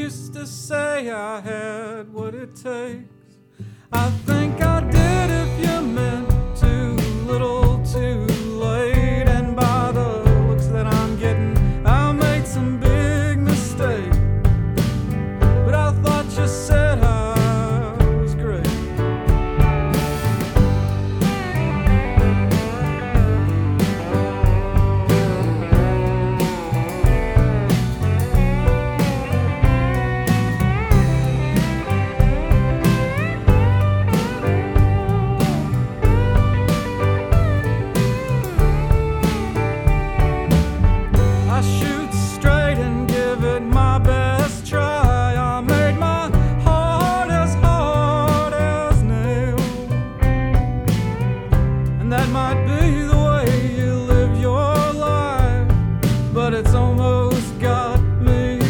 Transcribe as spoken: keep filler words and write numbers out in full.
used to say I had what it takes. I think I